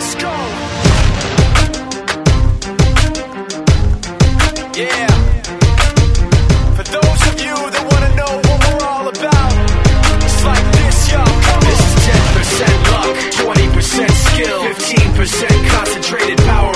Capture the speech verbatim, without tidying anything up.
Let's go. Yeah. For those of you that want to know what we're all about, it's like this, yo. This is ten percent luck, twenty percent skill, fifteen percent concentrated power.